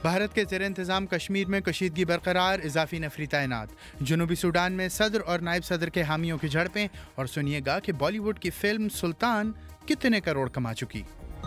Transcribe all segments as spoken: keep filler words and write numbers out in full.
भारत के ज़ेर इंतज़ाम कश्मीर में कशीदगी बरकरार, इजाफी नफरी तैनात। जनूबी सूडान में सदर और नायब सदर के हामियों की झड़पें। और सुनिएगा कि बॉलीवुड की फिल्म सुल्तान कितने करोड़ कमा चुकी।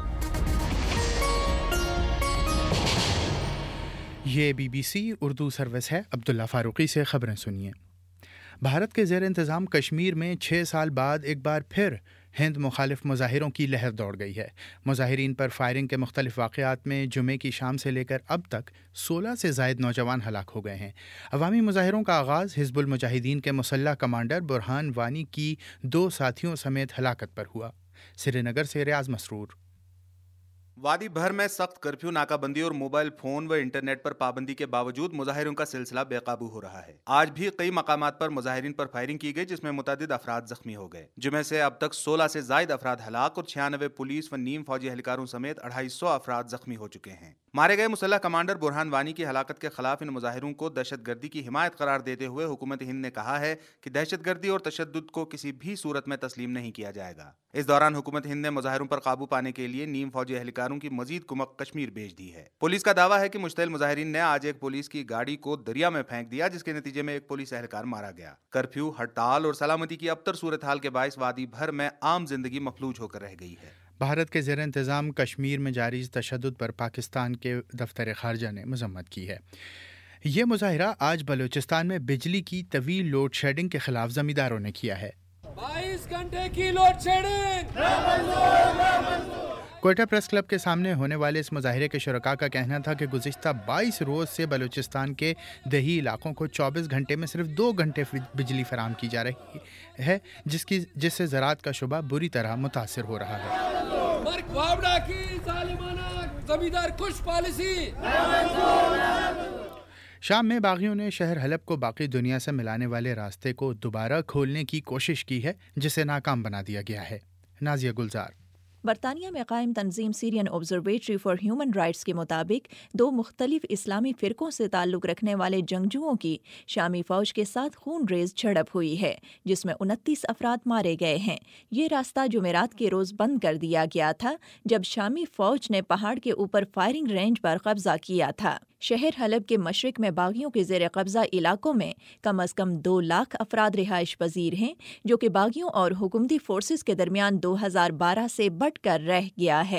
ये बीबीसी उर्दू सर्विस है। अब्दुल्ला फारूकी से खबरें सुनिए। भारत के ज़ेर इंतज़ाम कश्मीर में छः साल बाद एक बार फिर हिंद मुखालिफ मुजाहिरों की लहर दौड़ गई है। मुजाहिरीन पर फायरिंग के मुख्तलिफ वाक़यात में जुमे की शाम से लेकर अब तक सोलह से ज़ायद नौजवान हलाक हो गए हैं। अवामी मुजाहिरों का आगाज़ हिज़्बुल मुजाहिदीन के मुसल्लह कमांडर बुरहान वानी की दो साथियों समेत हलाकत पर हुआ। श्रीनगर से रियाज मसरूर। वादी भर में सख्त कर्फ्यू, नाकाबंदी और मोबाइल फोन व इंटरनेट पर पाबंदी के बावजूद मुजाहिरों का सिलसिला बेकाबू हो रहा है। आज भी कई मकामात पर मुजाहिरीन पर फायरिंग की गई, जिसमें मुतअद्दिद अफराद जख्मी हो गए। जुमे से अब तक सोलह से जायद अफराद हलाक और छियानवे पुलिस व नीम फौजी एहलकारों समेत अढ़ाई सौ अफराद जख्मी हो चुके हैं। मारे गए मुसल्लह कमांडर बुरहान वानी की हलाकत के खिलाफ इन मुजाहिरों को दहशतगर्दी की हिमायत करार देते हुए हुकूमत हिंद ने कहा है कि दहशतगर्दी और तशद्दुद को किसी भी सूरत में तस्लीम नहीं किया जाएगा। इस दौरान हुकूमत हिंद ने मुजाहिरों पर काबू पाने के लिए नीम फौजी एहलकारों की मजीद कुमक कश्मीर भेज दी है। पुलिस का दावा है कि मुश्तइल मुजाहिरीन ने आज एक पुलिस की गाड़ी को दरिया में फेंक दिया, जिसके नतीजे में एक पुलिस एहलकार मारा गया। कर्फ्यू, हड़ताल और सलामती की अबतर सूरत हाल के बायस वादी भर में आम जिंदगी मफलूज होकर रह गई है। भारत के ज़ेर इंतज़ाम कश्मीर में जारी तशद्दुद पर पाकिस्तान के दफ्तर खारजा ने मज़म्मत की है। ये मुजाहिरा आज बलूचिस्तान में बिजली की तवील लोड शेडिंग के खिलाफ ज़मींदारों ने किया है। बाईस घंटे की load shedding. Quetta press club के सामने होने वाले इस मुजाहिरे के शुरका का कहना था कि गुज़िश्ता बाईस रोज़ से बलूचिस्तान के दही इलाकों को चौबीस घंटे में सिर्फ दो घंटे बिजली फराहम की जा रही है, जिसकी जिससे ज़राअत का शुबा बुरी तरह मुतासिर हो रहा है। की ज़मींदार खुश पॉलिसी। शाम में बागियों ने शहर हलब को बाकी दुनिया से मिलाने वाले रास्ते को दोबारा खोलने की कोशिश की है, जिसे नाकाम बना दिया गया है। नाजिया गुलजार। बरतानिया में कायम तंजीम Syrian observatory for human rights के मुताबिक दो मुख्तलिफ इस्लामी फ़िरकों से ताल्लुक़ रखने वाले जंगजुओं की शामी फ़ौज के साथ खून रेज़ झड़प हुई है, जिसमें उनतीस अफराद मारे गए हैं। ये रास्ता जुमेरात के रोज़ बंद कर दिया गया था, जब शामी फ़ौज ने पहाड़ के ऊपर फायरिंग रेंज पर कब्जा किया था। शहर हलब के मशरिक में बागियों के ज़ेर कब्ज़ा इलाकों में कम अज़ कम दो लाख अफराद रिहाइश पजीर हैं, जो कि बागियों और हुकूमती फोर्सेस के दरमियान दो हज़ार बारह से बढ़ कर रह गया है।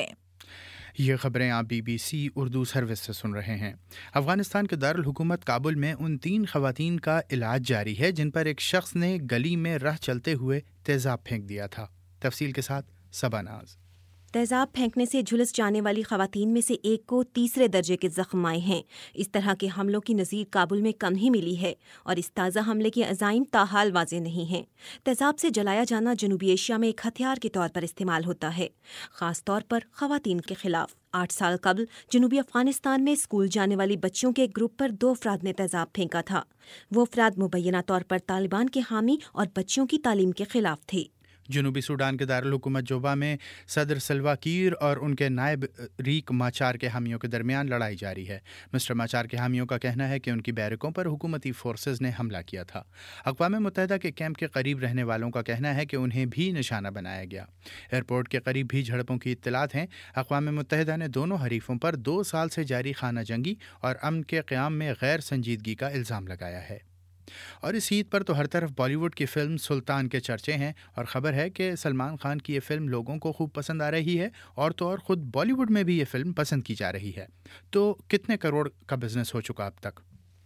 ये खबरें आप बीबीसी उर्दू सर्विस से सुन रहे हैं। अफगानिस्तान के दारुल हुकूमत काबुल में उन तीन खवातीन का इलाज जारी है जिन पर एक शख्स ने गली में राह चलते हुए तेज़ाब फेंक दिया था। तफसील के साथ सबानाज। तेज़ाब फेंकने से झुलस जाने वाली खवातीन में से एक को तीसरे दर्जे के जख्म आए हैं। इस तरह के हमलों की नज़ीर काबुल में कम ही मिली है और इस ताज़ा हमले के अज़ाइम ताहाल वाज़े नहीं हैं। तेज़ाब से जलाया जाना जनूबी एशिया में एक हथियार के तौर पर इस्तेमाल होता है, ख़ास तौर पर खवातीन के खिलाफ। आठ साल कबल जनूबी अफ़गानिस्तान में स्कूल जाने वाली बच्चियों के एक ग्रुप पर दो अफराद ने तेज़ाब फेंका था। वो अफराद मुबैना तौर पर तालिबान के हामी और बच्चियों की तालीम के खिलाफ थे। जनूबी सूडान के दारुल हुकूमत जोबा में सदर सल्वा कीर और उनके नायब रीक माचार के हामियों के दरमियान लड़ाई जारी है। मिस्टर माचार के हामियों का कहना है कि उनकी बैरकों पर हुकूमती फोर्सेस ने हमला किया था। अक़वाम मुत्तहिदा के कैंप के करीब रहने वालों का कहना है कि उन्हें भी निशाना बनाया गया। एयरपोर्ट के करीब भी झड़पों की इत्तलात हैं। अक़वाम मुत्तहिदा ने दोनों हरीफों पर दो साल से जारी खाना जंगी और अमन के क़याम में गैर संजीदगी का इल्ज़ाम लगाया है। और इस ईद पर तो हर तरफ बॉलीवुड की फिल्म सुल्तान के चर्चे हैं और ख़बर है कि सलमान खान की ये फिल्म लोगों को खूब पसंद आ रही है और तो और ख़ुद बॉलीवुड में भी ये फिल्म पसंद की जा रही है। तो कितने करोड़ का बिजनेस हो चुका अब तक?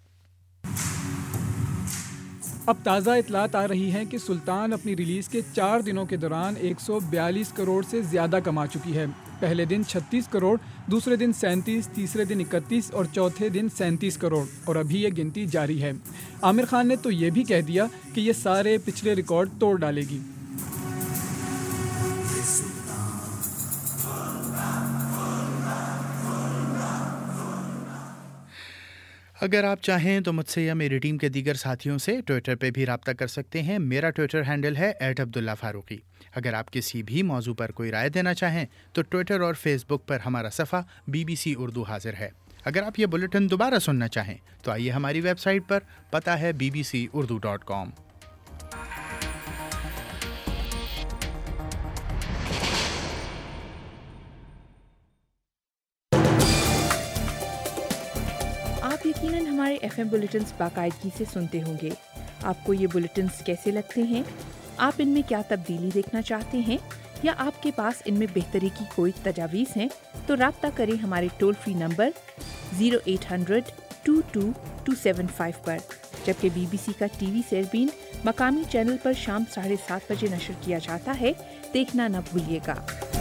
अब ताज़ा इतलात आ रही हैं कि सुल्तान अपनी रिलीज़ के चार दिनों के दौरान एक सौ बयालीस करोड़ से ज़्यादा कमा चुकी है। पहले दिन छत्तीस करोड़, दूसरे दिन सैंतीस, तीसरे दिन इकतीस और चौथे दिन सैंतीस करोड़ और अभी ये गिनती जारी है। आमिर खान ने तो ये भी कह दिया कि ये सारे पिछले रिकॉर्ड तोड़ डालेगी। अगर आप चाहें तो मुझसे या मेरी टीम के दीगर साथियों से ट्विटर पे भी रब्ता कर सकते हैं। मेरा ट्विटर हैंडल है एट अब्दुल्ला फारूकी। अगर आप किसी भी मौजू पर कोई राय देना चाहें तो ट्विटर और फेसबुक पर हमारा सफ़ा बीबीसी उर्दू हाजिर है। अगर आप ये बुलेटिन दोबारा सुनना चाहें तो आइए हमारी वेबसाइट पर, पता है B B C Urdu dot com. آپ یقیناً ہمارے ایف ایم بلیٹنز باقاعدگی سے سنتے ہوں گے. آپ کو یہ بلیٹنز کیسے لگتے ہیں؟ آپ ان میں کیا تبدیلی دیکھنا چاہتے ہیں یا آپ کے پاس ان میں بہتری کی کوئی تجاویز ہیں تو رابطہ کریں ہمارے toll free number zero eight hundred two two two seven five پر. جبکہ بی بی سی کا ٹی وی سیربین مقامی چینل پر شام ساڑھے سات بجے نشر کیا جاتا ہے. دیکھنا نہ بھولیے گا.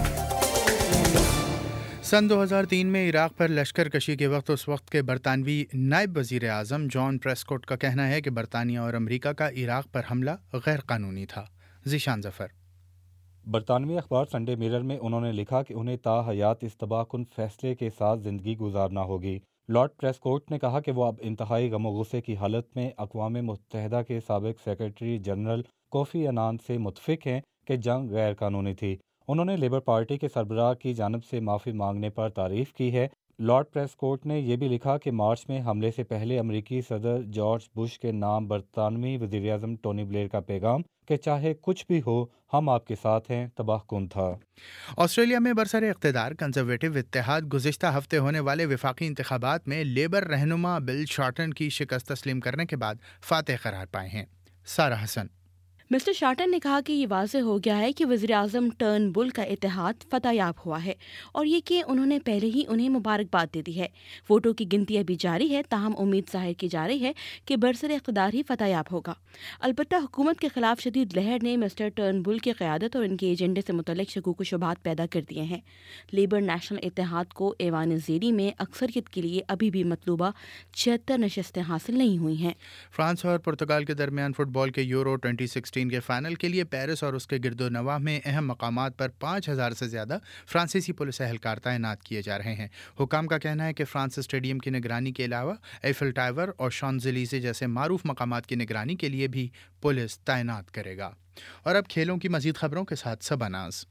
سن دو ہزار تین میں عراق پر لشکر کشی کے وقت اس وقت کے برطانوی نائب وزیر اعظم جان پریسکوٹ کا کہنا ہے کہ برطانیہ اور امریکہ کا عراق پر حملہ غیر قانونی تھا. ذیشان ظفر. برطانوی اخبار سنڈے میرر میں انہوں نے لکھا کہ انہیں تا حیات اس تباہ کن فیصلے کے ساتھ زندگی گزارنا ہوگی. لارڈ پریسکوٹ نے کہا کہ وہ اب انتہائی غم و غصے کی حالت میں اقوام متحدہ کے سابق سیکرٹری جنرل کوفی عنان سے متفق ہیں کہ جنگ غیر قانونی تھی. انہوں نے لیبر پارٹی کے سربراہ کی جانب سے معافی مانگنے پر تعریف کی ہے. لارڈ پریسکوٹ نے یہ بھی لکھا کہ مارچ میں حملے سے پہلے امریکی صدر جارج بش کے نام برطانوی وزیر اعظم ٹونی بلیئر کا پیغام کہ چاہے کچھ بھی ہو ہم آپ کے ساتھ ہیں تباہ کن تھا. آسٹریلیا میں برسر اقتدار کنزرویٹو اتحاد گزشتہ ہفتے ہونے والے وفاقی انتخابات میں لیبر رہنما بل شارٹن کی شکست تسلیم کرنے کے بعد فاتح قرار پائے ہیں. سارہ حسن. مسٹر شارٹن نے کہا کہ یہ واضح ہو گیا ہے کہ وزیر اعظم ٹرن بل کا اتحاد فتح یاب ہوا ہے اور یہ کہ انہوں نے پہلے ہی انہیں مبارکباد دے دی ہے. ووٹوں کی گنتی ابھی جاری ہے تاہم امید ظاہر کی جا رہی ہے کہ برسر اقتدار ہی فتح یاب ہوگا. البتہ حکومت کے خلاف شدید لہر نے مسٹر ٹرن بل کی قیادت اور ان کے ایجنڈے سے متعلق شکوک و شبہات پیدا کر دیے ہیں. لیبر نیشنل اتحاد کو ایوان زیری میں اکثریت کے لیے ابھی بھی مطلوبہ چھہتر نشستیں حاصل نہیں ہوئی ہیں. فرانس اور پرتگال کے درمیان فٹ بال کے یورو ٹوئنٹی سکسٹین کے فائنل کے لیے پیرس اور اس کے گرد و نواح میں اہم مقامات پر پانچ ہزار سے زیادہ فرانسیسی پولیس اہلکار تعینات کیے جا رہے ہیں. حکام کا کہنا ہے کہ فرانس اسٹیڈیم کی نگرانی کے علاوہ ایفل ٹاور اور شانزلیزے جیسے معروف مقامات کی نگرانی کے لیے بھی پولیس تعینات کرے گا. اور اب کھیلوں کی مزید خبروں کے ساتھ سبا ناز.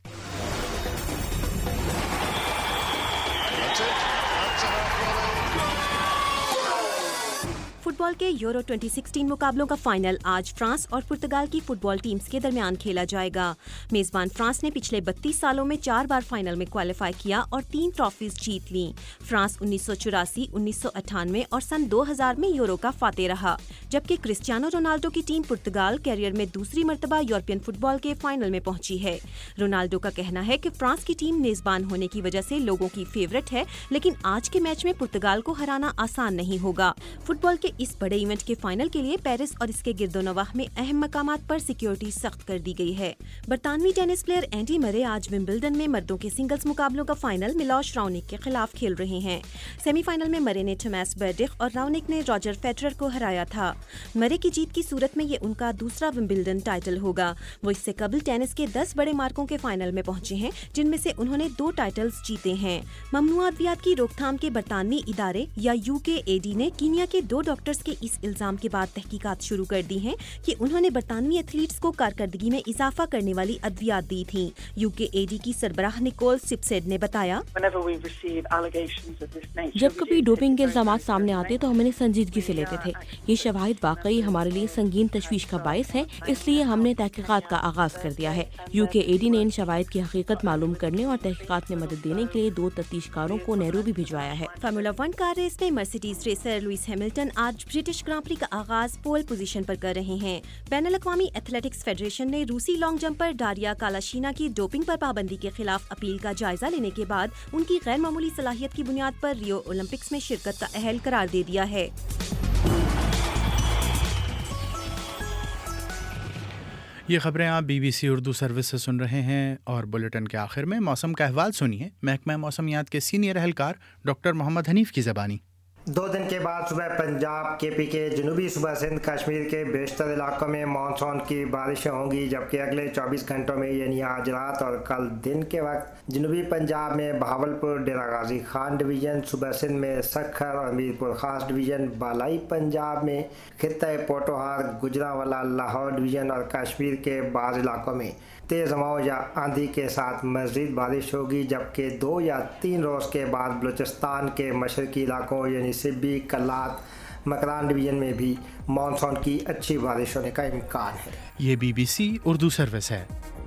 فٹ بال کے یورو ٹوئنٹی سکسٹین مقابلوں کا فائنل آج فرانس اور پرتگال کی فٹ بال ٹیمز کے درمیان کھیلا جائے گا. میزبان فرانس نے پچھلے بتیس سالوں میں چار بار فائنل میں کوالیفائی کیا اور تین ٹرافیز جیت لیں. فرانس انیس سو چوراسی انیس سو اٹھانوے اور سن دو ہزار میں یورو کا فاتح رہا، جبکہ کرسٹیانو رونالڈو کی ٹیم پرتگال کیریئر میں دوسری مرتبہ یورپین فٹ بال کے فائنل میں پہنچی ہے. رونالڈو کا کہنا ہے کہ فرانس کی ٹیم میزبان ہونے کی وجہ سے لوگوں کی فیورٹ ہے، لیکن آج کے میچ میں پرتگال کو ہرانا آسان نہیں ہوگا. فٹ بال کے اس بڑے ایونٹ کے فائنل کے لیے پیرس اور اس کے گرد و نواح میں اہم مقامات پر سیکیورٹی سخت کر دی گئی ہے. برطانوی ٹینس پلیئر اینڈی مرے آج ومبلڈن میں مردوں کے سنگلز مقابلوں کا فائنل میلوش راونک کے خلاف کھیل رہے ہیں. سیمی فائنل میں مرے نے تھوماس برڈک اور راونک نے راجر فیڈرر کو ہرایا تھا. مرے کی جیت کی صورت میں یہ ان کا دوسرا ومبلڈن ٹائٹل ہوگا. وہ اس سے قبل ٹینس کے دس بڑے مارکوں کے فائنل میں پہنچے ہیں، جن میں سے انہوں نے دو ٹائٹلز جیتے ہیں. ممنوع ادویات کی روک تھام کے برطانوی ادارے یا یو کے اے ڈی نے کینیا کے دو ڈاکٹرز کے اس الزام کے بعد تحقیقات شروع کر دی ہیں کہ انہوں نے برطانوی ایتھلیٹس کو کارکردگی میں اضافہ کرنے والی ادویات دی تھیں. یو کے اے ڈی کی سربراہ نیکول سپسیڈ نے بتایا، جب کبھی ڈوپنگ کے الزامات سامنے آتے تو ہم انہیں سنجیدگی سے لیتے تھے. یہ شواہد واقعی ہمارے لیے سنگین تشویش کا باعث ہے، اس لیے ہم نے تحقیقات کا آغاز کر دیا ہے. یو کے اے ڈی نے ان شواہد کی حقیقت معلوم کرنے اور تحقیقات میں مدد دینے کے لیے دو تفتیش کاروں کو نیروبی بھجوایا ہے. فارمولا ون کار ریس میں مرسیڈیز ریسر لوئس ہیملٹن آج برٹش گراں پری کا آغاز پول پوزیشن پر کر رہے ہیں. بین الاقوامی ایتھلیٹکس فیڈریشن نے روسی لانگ جمپر ڈاریا کالاشینا کی ڈوپنگ پر پابندی کے خلاف اپیل کا جائزہ لینے کے بعد ان کی غیر معمولی صلاحیت کی بنیاد پر ریو اولمپکس میں شرکت کا اہل قرار دے دیا ہے. یہ خبریں آپ B B C Urdu service سے سن رہے ہیں اور بلیٹن کے آخر میں موسم کا احوال سنیے محکمہ موسمیات کے سینئر اہلکار ڈاکٹر محمد حنیف کی زبانی. دو دن کے بعد صبح پنجاب کے پی کے جنوبی صوبہ سندھ کشمیر کے بیشتر علاقوں میں مانسون کی بارشیں ہوں گی، جبکہ اگلے چوبیس گھنٹوں میں یعنی آج رات اور کل دن کے وقت جنوبی پنجاب میں بہاولپور ڈیرہ غازی خان ڈویژن، صوبہ سندھ میں سکھر اور میرپور خاص ڈویژن، بالائی پنجاب میں خطہ پوٹوہار، گجرانوالہ، لاہور ڈویژن اور کشمیر کے بعض علاقوں میں تیز ہواؤں یا آندھی کے ساتھ مزید بارش ہوگی، جبکہ دو یا تین روز کے بعد بلوچستان کے مشرقی علاقوں یعنی سبی، کلات، مکران ڈویژن میں بھی مانسون کی اچھی بارش ہونے کا امکان ہے. یہ B B C Urdu service ہے.